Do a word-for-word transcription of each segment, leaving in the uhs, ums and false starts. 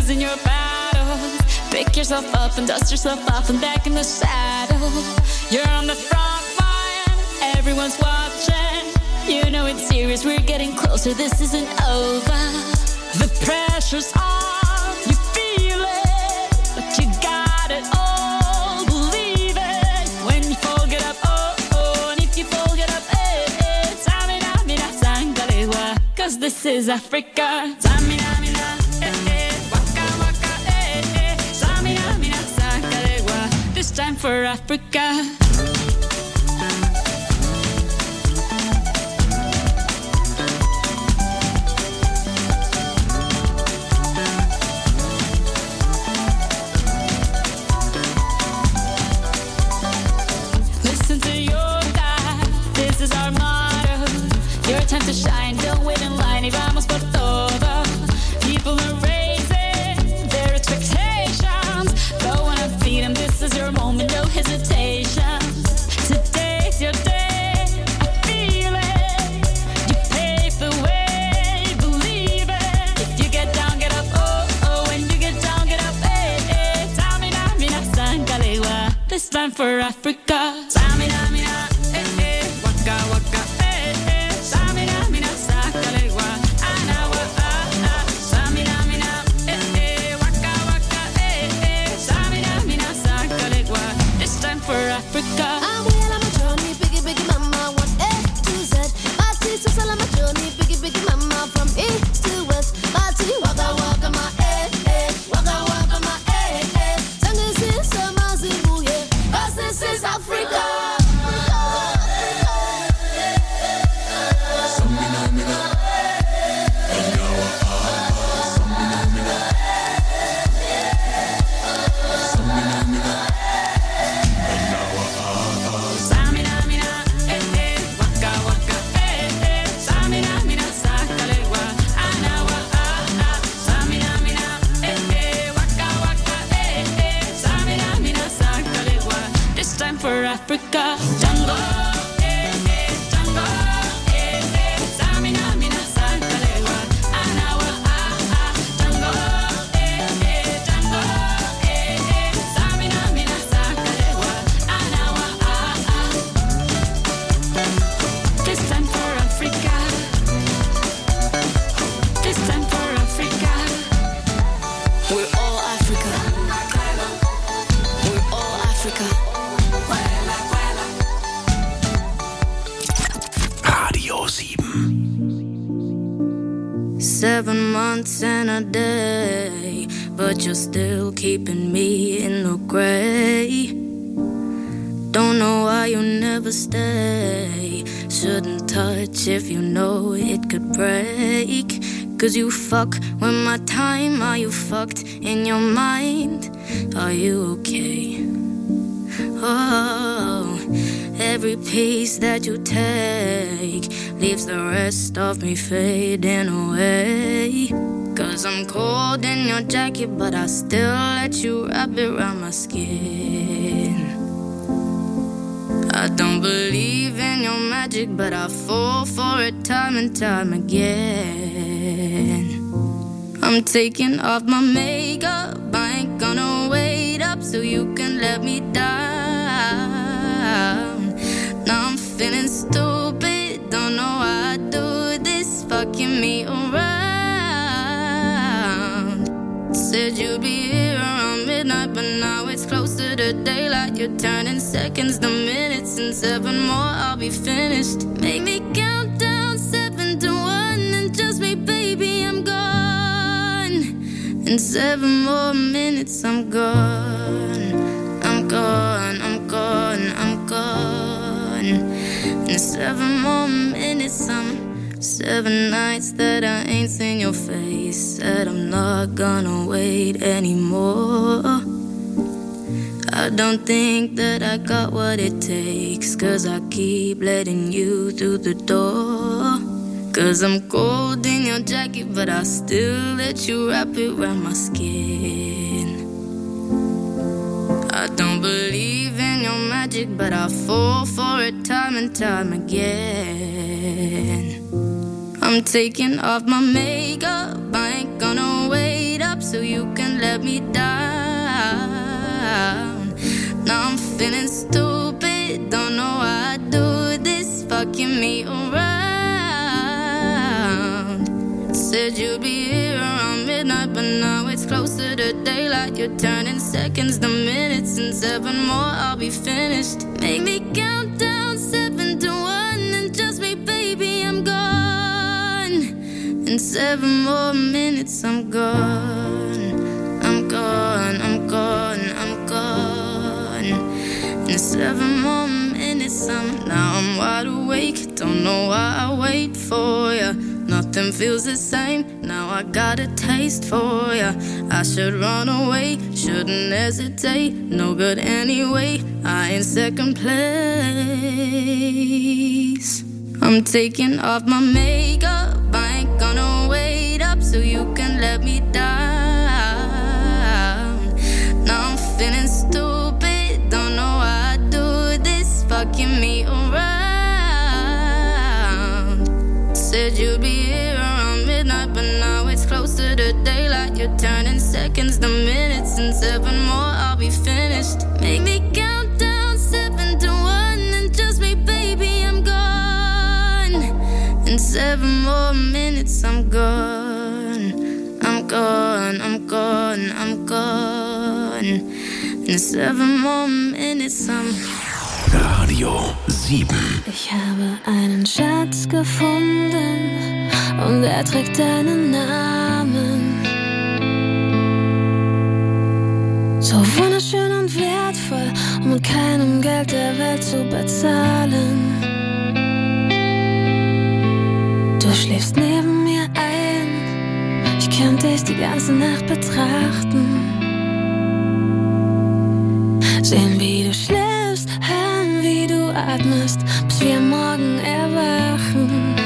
losing your battles. Pick yourself up and dust yourself off and back in the saddle. You're on the front line, everyone's watching. You know it's serious, we're getting closer, this isn't over. The pressure's on, you feel it, but you got it all, believe it. When you fall, get up, oh, oh, and if you fall, get up, eh, eh. Tamina, mina, sangalewa, cause this is Africa. Tamina, mina, eh, eh, waka, waka, eh, eh. Tamina, mina, sangalewa, this time for Africa. Time to shine, don't wait in line, y vamos por todo. People are raising their expectations. Go on and feed them, this is your moment, no hesitation. Today's your day, I feel it. You pave the way, believe it. If you get down, get up, oh, oh. When you get down, get up, eh, eh. Tamina, mina, sangalewa, this time for Africa. Tamina, mina, eh, eh. Waka, waka, eh. For Africa. I'm well on my journey, biggie, biggie mama, one A to Z. Party to sell on my journey, biggie, biggie mama, from east to west. Party, waka, waka, my eh, eh, waka, waka, my eh, eh. Sing this is summer, Zimbabwe, cause this is Africa. For Africa, Django, eh, eh, Django, eh, eh, Samina, mina, sangalewa, Anawa, ah, ah, Django, eh, eh, Django, eh, eh, Samina, mina, sangalewa, Anawa, ah, ah. This time for Africa, this time for Africa. We're all Africa, we're all Africa. Seven months and a day, but you're still keeping me in the gray. Don't know why you never stay. Shouldn't touch if you know it could break. Cause you fuck with my time. Are you fucked in your mind? Are you okay? Oh, every piece that you take leaves the rest of me fading away. Cause I'm cold in your jacket, but I still let you wrap it around my skin. I don't believe in your magic, but I fall for it time and time again. I'm taking off my makeup, I ain't gonna wait up so you can let me down. Now I'm feeling stupid, don't know why I do this, fucking me around. Said you'd be here around midnight, but now it's closer to daylight. You're turning seconds to minutes, and seven more I'll be finished. Make me count down seven to one, and just me, baby, I'm gone. In seven more minutes, I'm gone. I'm gone, I'm gone, I'm gone. In seven more minutes, I'm seven nights that I ain't seen your face. Said I'm not gonna wait anymore. I don't think that I got what it takes, cause I keep letting you through the door. Cause I'm cold in your jacket, but I still let you wrap it around my skin. I don't believe in your magic, but I fall for it time and time again. I'm taking off my makeup, I ain't gonna wait up so so you can let me down. Now I'm feeling stupid, don't know why I do this, fucking me around. Said you'd be here around midnight, but now it's closer to daylight. You're turning seconds to minutes, and seven more I'll be finished. Make me count down seven to one, and just me, baby, I'm gone. In seven more minutes, I'm gone. I'm gone, I'm gone, I'm gone. In seven more minutes, I'm now I'm wide awake. Don't know why I wait for ya. Nothing feels the same. Now I got a taste for ya. I should run away, shouldn't hesitate. No good anyway. I ain't second place. I'm taking off my makeup. I ain't gonna wait up so you can let me down. Now I'm feeling stupid. Don't know why I do this. Fucking me around. Said you'd be here around midnight, but now it's closer to daylight. You're turning seconds to minutes, and seven more I'll be finished. Make me count down seven to one, and just me, baby, I'm gone. In seven more minutes, I'm gone. I'm gone, I'm gone, I'm gone. In seven more minutes, I'm Radio sieben. Ich habe einen Schatz gefunden und er trägt deinen Namen. So wunderschön und wertvoll, um mit keinem Geld der Welt zu bezahlen. Du schläfst neben mir ein, ich könnte dich die ganze Nacht betrachten. Sehen, wie du schläfst, hören, wie du atmest, bis wir morgen erwachen.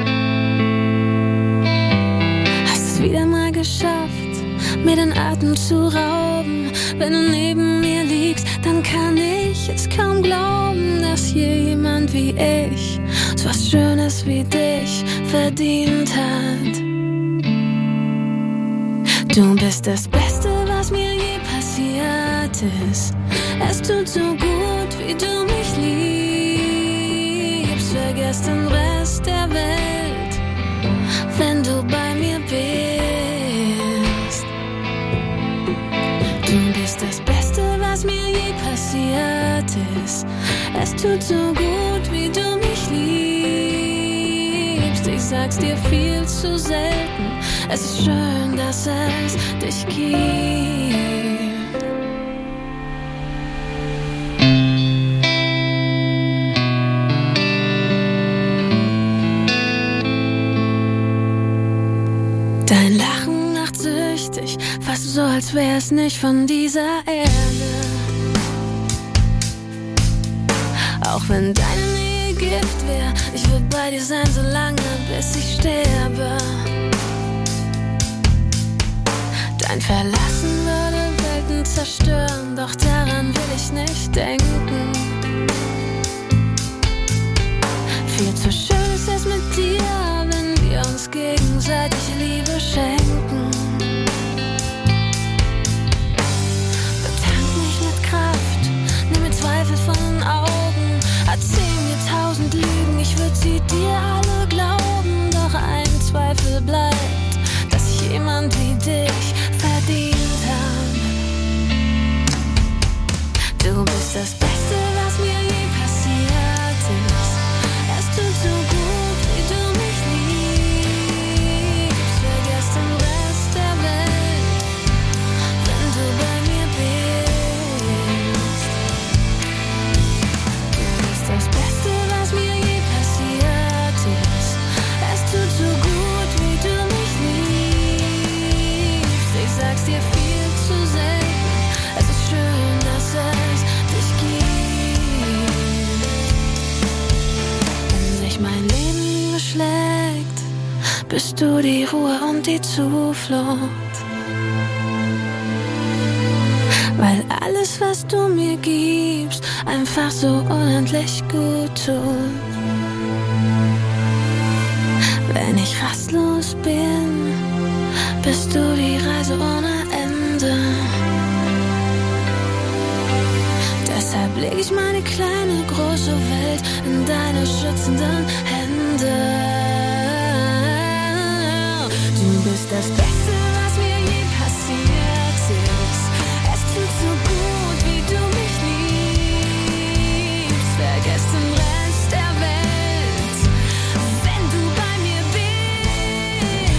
Hast es wieder mal geschafft, mir den Atem zu rauben. Wenn du neben mir liegst, dann kann ich es kaum glauben, dass jemand wie ich so was Schönes wie dich verdient hat. Du bist das Beste, was mir je passiert ist. Es tut so gut, wie du mich liebst. Vergiss den Rest der Welt, wenn du bei mir bist. Du bist das Beste, was mir je passiert ist. Es tut so gut, wie du mich liebst. Ich sag's dir viel zu selten. Es ist schön, dass es dich gibt. Dein Lachen macht süchtig, fast so, als wär's nicht von dieser Erde. Auch wenn deine Nähe Gift wär, ich würd bei dir sein, so lange, bis ich sterbe. Dein Verlassen würde Welten zerstören, doch daran will ich nicht denken. Viel zu schön ist es mit dir, wenn wir uns gegenseitig Liebe schenken. Betank mich mit Kraft, nimm mir Zweifel von den Augen. Erzähl mir tausend Lügen, ich würd sie dir alle glauben. Doch ein Zweifel bleibt, dass ich jemand wie dich verdient hab. Du bist das Beste, was mir je passiert ist. Es tut so gut, wie du mich liebst. Vergiss den Rest der Welt, wenn du bei mir bist. Du bist das Beste, was mir je passiert ist. Es tut so gut, wie du mich liebst. Ich sag's dir viel zu selten. Es ist schön, dass es dich gibt. Wenn sich mein Leben beschlägt, bist du die Ruhe und die Zuflucht. Weil alles, was du mir gibst, einfach so unendlich gut tut. Wenn ich rastlos bin, bist du die Reise ohne leg ich meine kleine, große Welt in deine schützenden Hände. Du bist das Beste, was mir je passiert ist. Es tut so gut, wie du mich liebst. Vergiss den Rest der Welt, wenn du bei mir bist.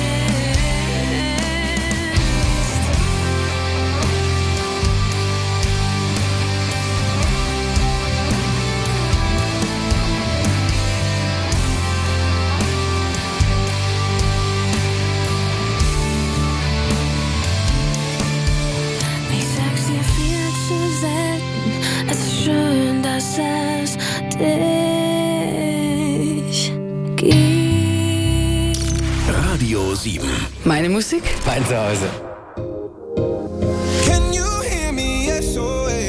Ich sag's dir viel zu selten, es ist schön, dass es dich gibt. Radio sieben. Meine Musik? Mein Zuhause. Can you hear me? S O S.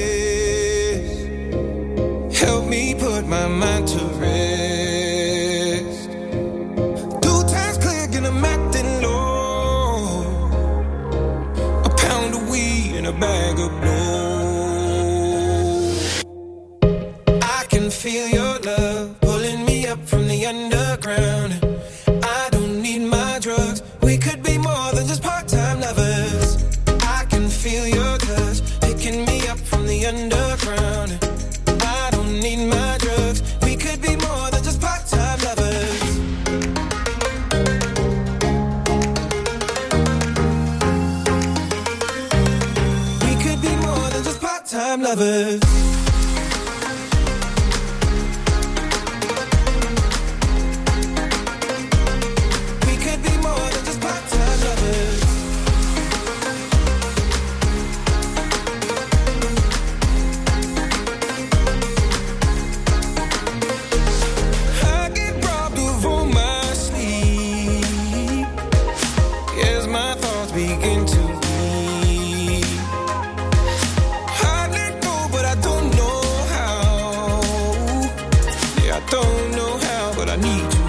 Help me put my mind to rest. Two times clear, get 'em acting low. A pound of weed and a bag of blow. I can feel your love pulling me up from the underground. I don't need my drugs. We could be more than just part-time lovers. I can feel your touch picking me up from the underground. I don't need my drugs. We could be more than just part-time lovers. We could be more than just part-time lovers. We could be more than just part-time lovers. I get robbed of all my sleep as my thoughts begin to leave. I let go, but I don't know how. Yeah, I don't know how, but I need you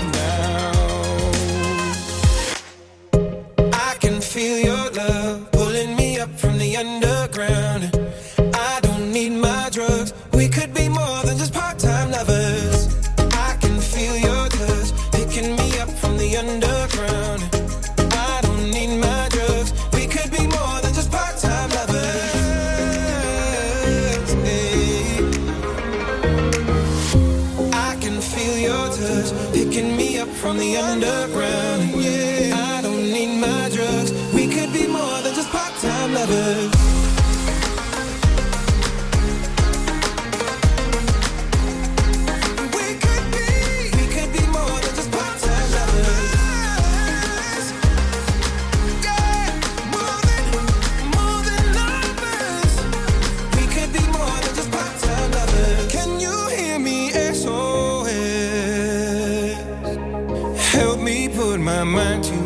now. I can feel your love pulling me up from the underground. I don't need my drugs. We could be more than just part-time lovers. I can feel your touch picking me up from the underground. I don't need my drugs. We could be more than just part-time lovers. Hey. I can feel your touch picking me up from the underground. Yeah, I don't need my drugs. We could be more than just part-time lovers. We could be, we could be more than just part-time lovers. Yeah, more than, more than lovers. We could be more than just part-time lovers. Can you hear me? S O S. Help me put my mind to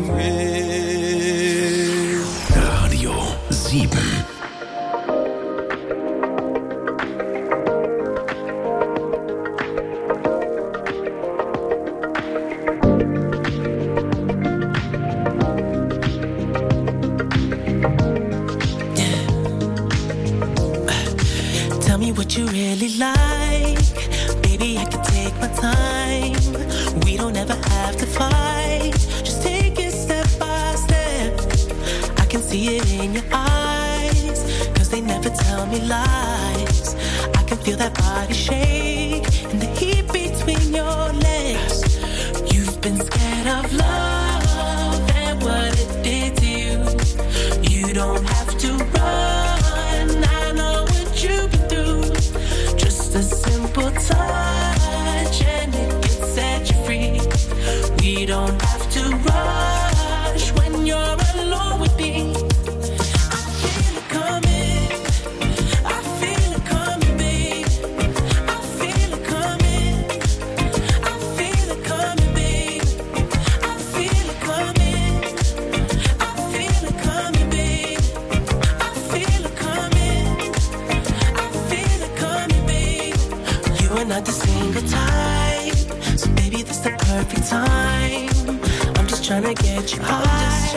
rest. Radio sieben. Tell me what you really like. Baby, I can take my time. We don't ever have to fight. Just take it step by step. I can see it in your eyes, 'cause they never tell me lies. I can feel that body shake and the heat between your legs. You've been scared of love and what it did to you. You don't have to run, I know what you've been through. Just a simple touch and it can set you free. We don't have to rush when you're alone with me. I feel it coming, I feel it coming, babe. I feel it coming, I feel it coming, babe. I feel it coming, I feel it coming, babe. I feel it coming, I feel it coming, babe. You are not the single type, so baby, this the perfect time. I'm just trying to get you high,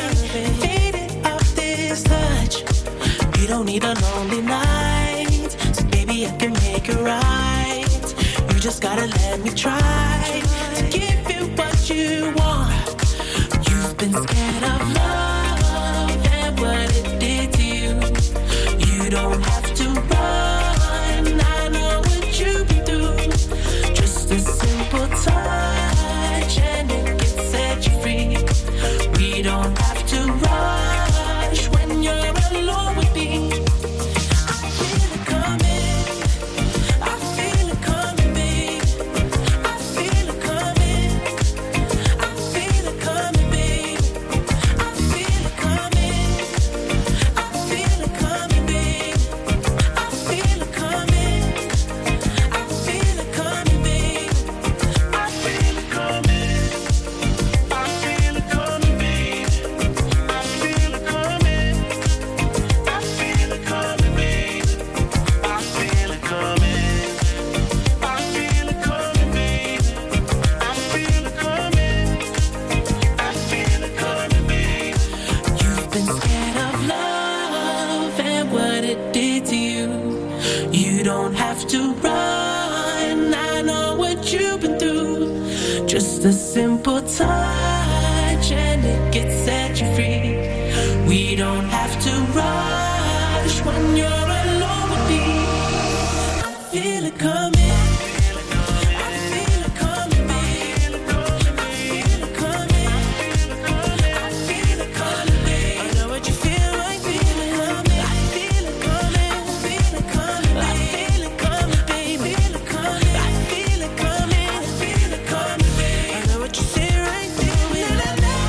faded off this touch. You don't need a lonely night, so baby, Maybe I can make it right. You just gotta let me try to give you what you want. You've been scared of love and what it did to you. You don't have to run, I know what you've been through. Just a simple touch and it can set you free. We don't have to rush when you're alone with me. I feel it coming, I feel it coming, babe. I feel it coming, I feel it coming, babe. I feel it coming, I feel it coming, babe. I feel it coming, I feel it coming, babe. I feel it coming, I feel it coming, babe. I feel it coming, I feel it coming, babe. I feel it coming, I feel it coming, babe. I feel it coming, I feel it coming, babe. You've been scared of love and what it did to you. You don't have to run, I know what you've been through. Just a simple touch and it gets set you free. We don't have to rush when you're alone with me. I feel it coming. I feel it coming, babe. I feel it coming. I feel it coming, babe. I know what you feel, I feel it coming. I feel it coming. I feel it coming, I feel it coming, babe. I feel it coming. I feel it coming. I feel it coming, babe. I know what you say right there. I feel it coming, babe.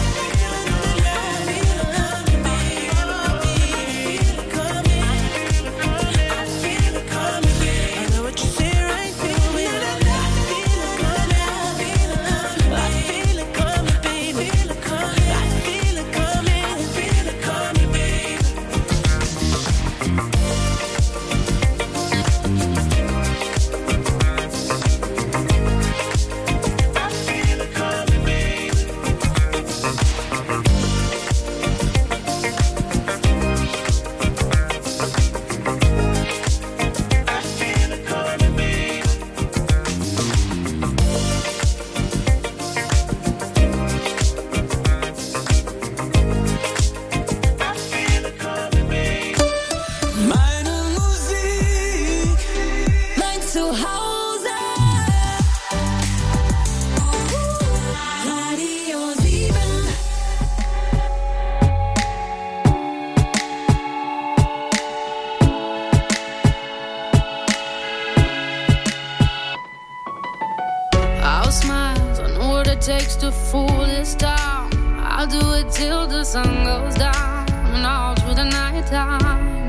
takes to fool this town. I'll do it till the sun goes down and all through the night time.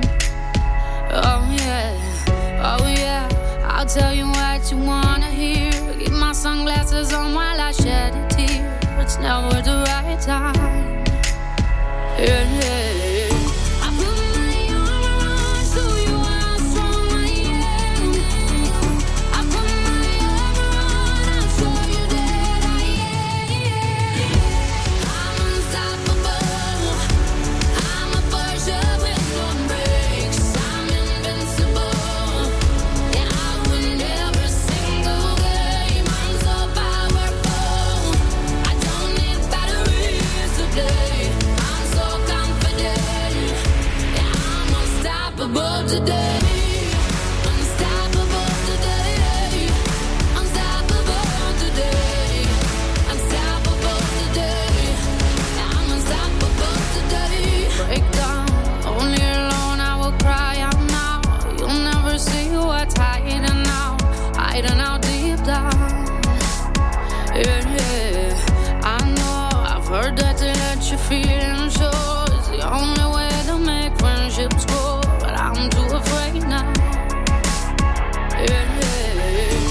Oh yeah, oh yeah, I'll tell you what you wanna hear. Keep my sunglasses on while I shed a tear. It's never the right time. Yeah, yeah. I put my arm around so you are strong, I am. I put my arm around and show you that I am. I'm unstoppable. I'm a Porsche with no brakes. I'm invincible. Yeah, I win every single game. I'm so powerful. I don't need batteries to play. Unstoppable today, unstoppable today, unstoppable today, unstoppable today. I'm unstoppable today. Break down, only alone I will cry out now. You'll never see what's hiding out, hiding out deep down. Yeah, yeah. I know I've heard that to let you feel sure is the only way to make friendships grow. I'm too afraid now. Yeah, yeah.